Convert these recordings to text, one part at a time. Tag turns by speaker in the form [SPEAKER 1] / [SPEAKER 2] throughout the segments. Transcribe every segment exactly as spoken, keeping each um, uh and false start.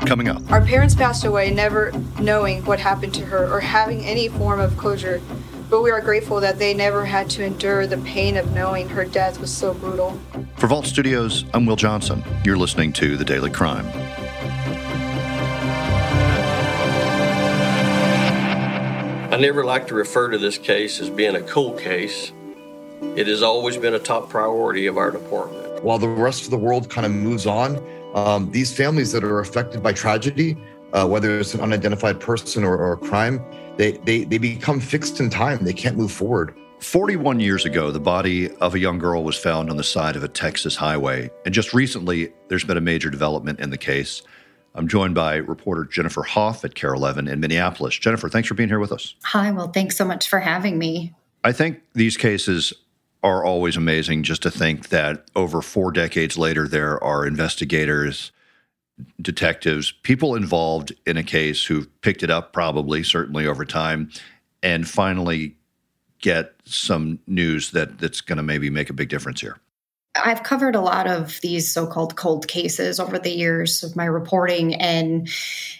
[SPEAKER 1] coming up.
[SPEAKER 2] Our parents passed away never knowing what happened to her or having any form of closure, but we are grateful that they never had to endure the pain of knowing her death was so brutal.
[SPEAKER 1] For Vault Studios, I'm Will Johnson. You're listening to The Daily Crime.
[SPEAKER 3] I never like to refer to this case as being a cold case. It has always been a top priority of our department.
[SPEAKER 4] While the rest of the world kind of moves on, um, these families that are affected by tragedy, uh, whether it's an unidentified person or, or a crime, they, they, they become fixed in time. They can't move forward.
[SPEAKER 1] forty-one years ago, the body of a young girl was found on the side of a Texas highway. And just recently, there's been a major development in the case. I'm joined by reporter Jennifer Hoff at KARE eleven in Minneapolis. Jennifer, thanks for being here with us.
[SPEAKER 5] Hi, well, thanks so much for having me.
[SPEAKER 1] I think these cases are always amazing, just to think that over four decades later, there are investigators, detectives, people involved in a case who've picked it up probably, certainly over time, and finally get some news that, that's going to maybe make a big difference here.
[SPEAKER 5] I've covered a lot of these so-called cold cases over the years of my reporting, and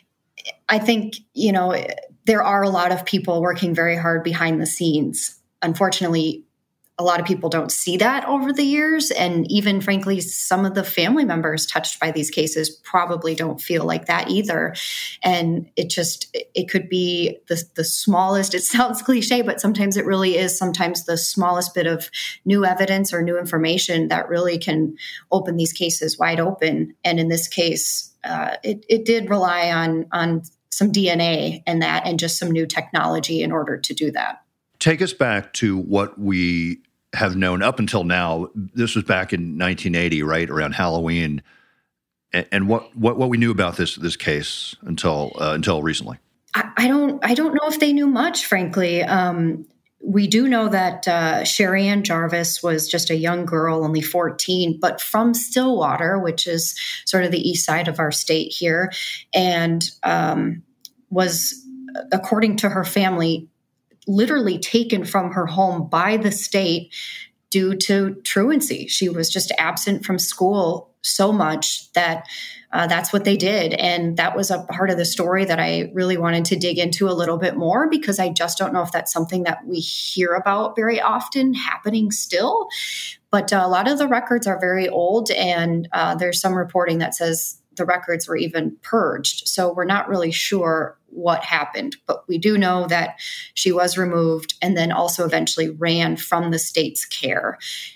[SPEAKER 5] I think, you know, there are a lot of people working very hard behind the scenes. Unfortunately, a lot of people don't see that over the years, and even, frankly, some of the family members touched by these cases probably don't feel like that either. And it just, it could be the, the smallest, it sounds cliche, but sometimes it really is, sometimes the smallest bit of new evidence or new information that really can open these cases wide open. And in this case, uh, it, it did rely on, on some D N A and that, and just some new technology in order to do that.
[SPEAKER 1] Take us back to what we have known up until now. This was back in nineteen eighty, right, around Halloween, and, and what, what what we knew about this this case until uh, until recently.
[SPEAKER 5] I, I don't I don't know if they knew much, frankly. Um, we do know that uh, Sherry Ann Jarvis was just a young girl, only fourteen, but from Stillwater, which is sort of the east side of our state here, and um, was, according to her family, literally taken from her home by the state due to truancy. She was just absent from school so much that uh, that's what they did. And that was a part of the story that I really wanted to dig into a little bit more, because I just don't know if that's something that we hear about very often happening still. But uh, a lot of the records are very old, and uh, there's some reporting that says the records were even purged. So we're not really sure what happened, but we do know that she was removed and then also eventually ran from the state's care,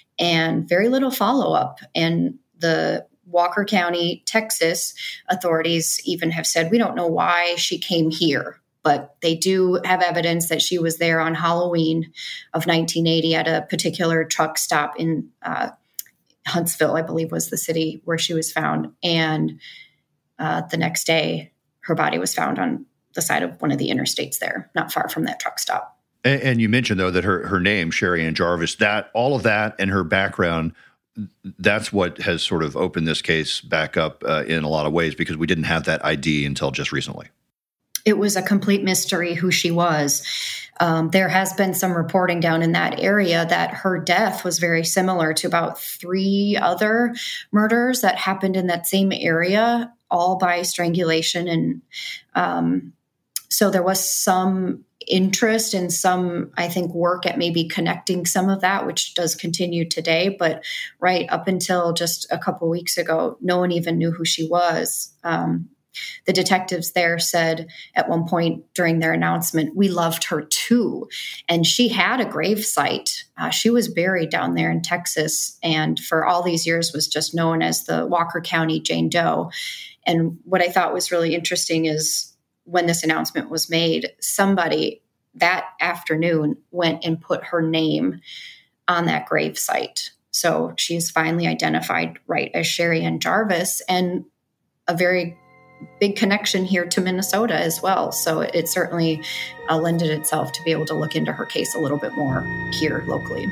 [SPEAKER 5] and very little follow-up. And the Walker County, Texas authorities even have said, we don't know why she came here, but they do have evidence that she was there on Halloween of nineteen eighty at a particular truck stop in uh, Huntsville, I believe was the city where she was found. And uh, the next day, her body was found on the side of one of the interstates there, not far from that truck stop.
[SPEAKER 1] And, and you mentioned, though, that her, her name, Sherry Ann Jarvis, that all of that and her background, that's what has sort of opened this case back up uh, in a lot of ways, because we didn't have that I D until just recently.
[SPEAKER 5] It was a complete mystery who she was. Um, there has been some reporting down in that area that her death was very similar to about three other murders that happened in that same area, all by strangulation. And um, so there was some interest and some, I think, work at maybe connecting some of that, which does continue today. But right up until just a couple weeks ago, no one even knew who she was. Um, The detectives there said at one point during their announcement, we loved her too. And she had a grave site. Uh, she was buried down there in Texas, and for all these years was just known as the Walker County Jane Doe. And what I thought was really interesting is when this announcement was made, somebody that afternoon went and put her name on that grave site. So she's finally identified right as Sherry Ann Jarvis, and a very big connection here to Minnesota as well. So it certainly uh, lended itself to be able to look into her case a little bit more here locally.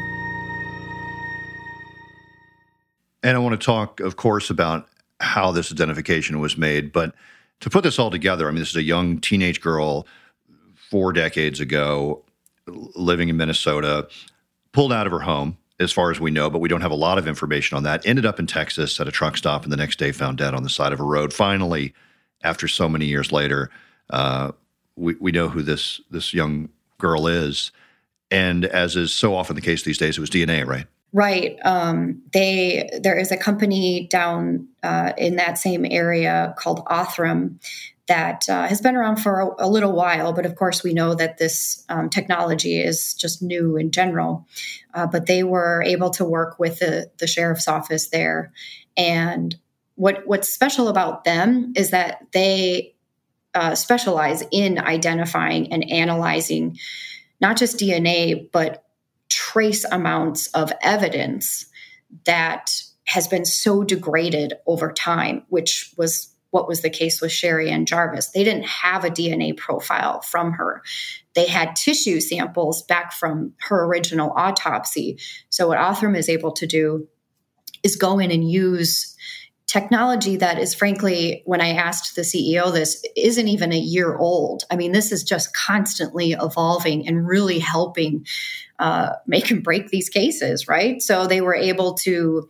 [SPEAKER 1] And I want to talk, of course, about how this identification was made. But to put this all together, I mean, this is a young teenage girl four decades ago living in Minnesota, pulled out of her home, as far as we know, but we don't have a lot of information on that, ended up in Texas at a truck stop, and the next day found dead on the side of a road. Finally, after so many years later, uh, we, we know who this this young girl is. And as is so often the case these days, it was D N A, right?
[SPEAKER 5] Right. Um, they there is a company down uh, in that same area called Othram that uh, has been around for a, a little while, but of course we know that this um, technology is just new in general. Uh, but they were able to work with the, the sheriff's office there, and what what's special about them is that they uh, specialize in identifying and analyzing not just D N A, but trace amounts of evidence that has been so degraded over time, which was what was the case with Sherry Ann Jarvis. They didn't have a D N A profile from her. They had tissue samples back from her original autopsy. So what Othram is able to do is go in and use technology that is, frankly, when I asked the C E O this, isn't even a year old. I mean, this is just constantly evolving and really helping uh, make and break these cases, right? So they were able to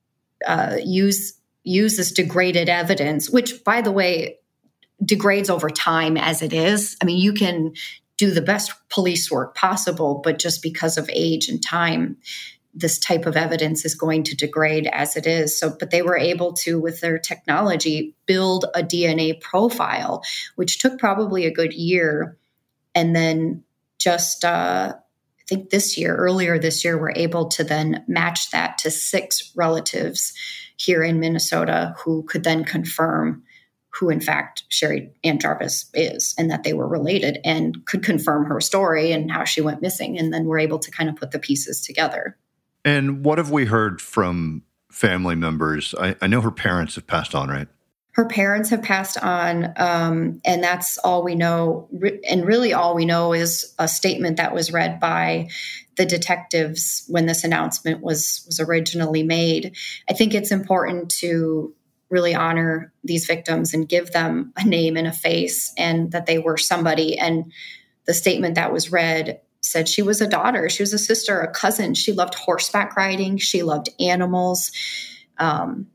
[SPEAKER 5] uh, use use this degraded evidence, which, by the way, degrades over time as it is. I mean, you can do the best police work possible, but just because of age and time, this type of evidence is going to degrade as it is. So, but they were able to, with their technology, build a D N A profile, which took probably a good year. And then just, uh, I think this year, earlier this year, we're able to then match that to six relatives here in Minnesota who could then confirm who, in fact, Sherry Ann Jarvis is, and that they were related, and could confirm her story and how she went missing. And then we're able to kind of put the pieces together.
[SPEAKER 1] And what have we heard from family members? I, I know her parents have passed on, right?
[SPEAKER 5] Her parents have passed on, um, and that's all we know. And really all we know is a statement that was read by the detectives when this announcement was, was originally made. I think it's important to really honor these victims and give them a name and a face, and that they were somebody. And the statement that was read said she was a daughter, she was a sister, a cousin. She loved horseback riding. She loved animals. Um,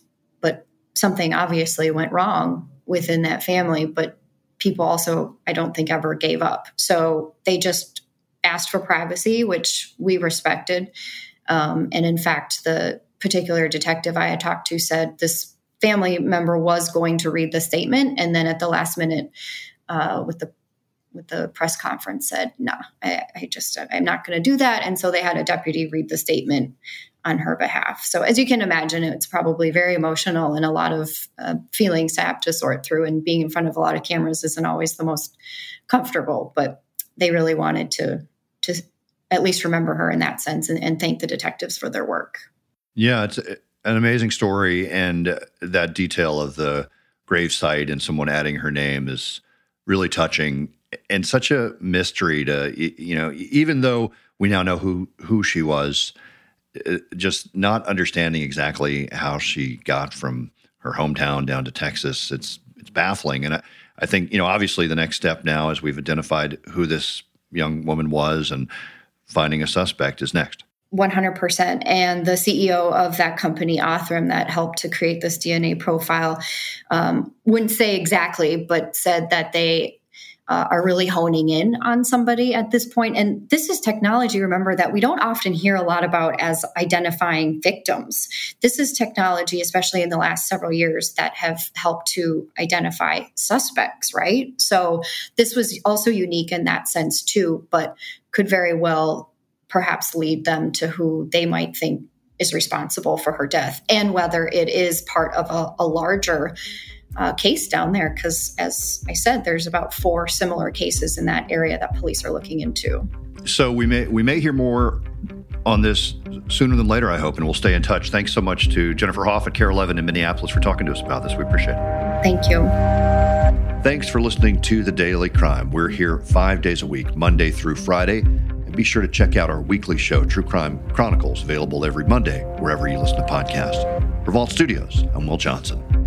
[SPEAKER 5] but something obviously went wrong within that family. But people also, I don't think, ever gave up. So they just asked for privacy, which we respected. Um, and in fact, the particular detective I had talked to said this family member was going to read the statement. And then at the last minute, uh, with the with the press conference, said, no, nah, I, I just, I'm not going to do that. And so they had a deputy read the statement on her behalf. So as you can imagine, it's probably very emotional and a lot of uh, feelings to have to sort through, and being in front of a lot of cameras isn't always the most comfortable, but they really wanted to, to at least remember her in that sense, and, and thank the detectives for their work.
[SPEAKER 1] Yeah, it's an amazing story. And that detail of the gravesite and someone adding her name is really touching. And such a mystery to, you know, even though we now know who, who she was, just not understanding exactly how she got from her hometown down to Texas. It's it's baffling. And I, I think, you know, obviously the next step now, as we've identified who this young woman was and finding a suspect, is next.
[SPEAKER 5] one hundred percent. And the C E O of that company, Othram, that helped to create this D N A profile, um, wouldn't say exactly, but said that they Uh, are really honing in on somebody at this point. And this is technology, remember, that we don't often hear a lot about as identifying victims. This is technology, especially in the last several years, that have helped to identify suspects, right? So this was also unique in that sense too, but could very well perhaps lead them to who they might think is responsible for her death, and whether it is part of a, a larger Uh, case down there, because as I said, there's about four similar cases in that area that police are looking into.
[SPEAKER 1] So we may we may hear more on this sooner than later, I hope, and we'll stay in touch. Thanks so much to Jennifer Hoff and Kara Levin in Minneapolis for talking to us about this. We appreciate it.
[SPEAKER 5] Thank you.
[SPEAKER 1] Thanks for listening to The Daily Crime. We're here five days a week, Monday through Friday. And be sure to check out our weekly show, True Crime Chronicles, available every Monday, wherever you listen to podcasts. For Vault Studios, I'm Will Johnson.